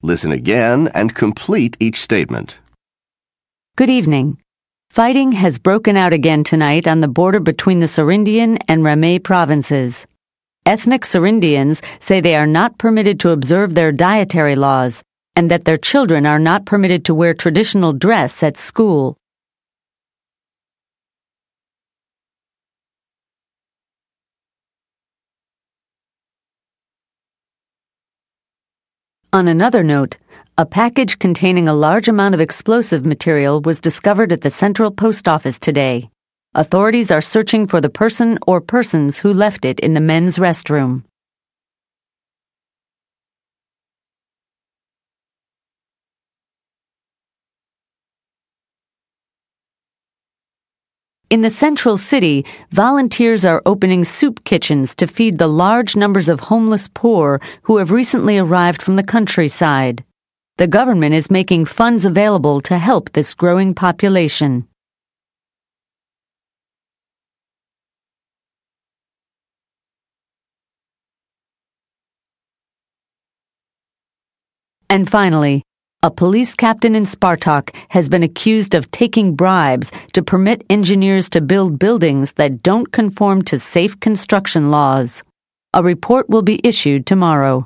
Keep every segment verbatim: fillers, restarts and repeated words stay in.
Listen again and complete each statement. Good evening. Fighting has broken out again tonight on the border between the Sorindian and Ramay provinces. Ethnic Sorindians say they are not permitted to observe their dietary laws and that their children are not permitted to wear traditional dress at school. On another note, a package containing a large amount of explosive material was discovered at the Central Post Office today. Authorities are searching for the person or persons who left it in the men's restroom. In the central city, volunteers are opening soup kitchens to feed the large numbers of homeless poor who have recently arrived from the countryside. The government is making funds available to help this growing population. And finally, a police captain in Spartak has been accused of taking bribes to permit engineers to build buildings that don't conform to safe construction laws. A report will be issued tomorrow.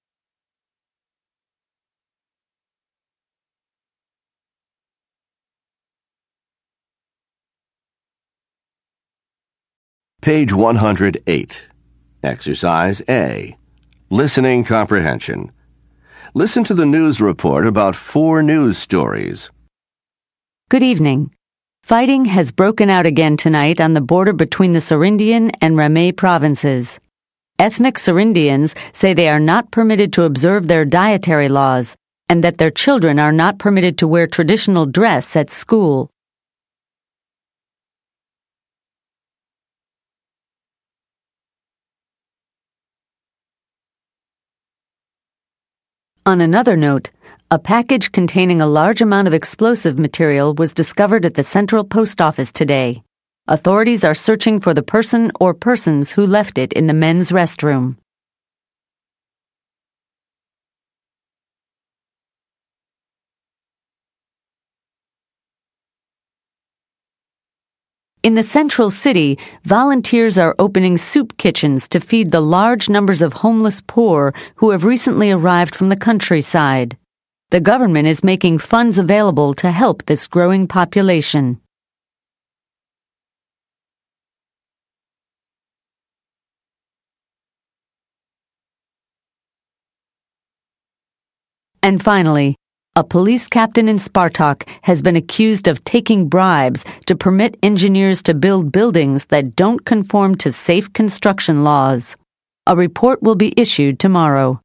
Page one hundred eight. Exercise A. Listening comprehension. Listen to the news report about four news stories. Good evening. Fighting has broken out again tonight on the border between the Sorindian and Ramay provinces. Ethnic Sorindians say they are not permitted to observe their dietary laws and that their children are not permitted to wear traditional dress at school. On another note, a package containing a large amount of explosive material was discovered at the Central Post Office today. Authorities are searching for the person or persons who left it in the men's restroom. In the central city, volunteers are opening soup kitchens to feed the large numbers of homeless poor who have recently arrived from the countryside. The government is making funds available to help this growing population. And finally, a police captain in Spartak has been accused of taking bribes to permit engineers to build buildings that don't conform to safe construction laws. A report will be issued tomorrow.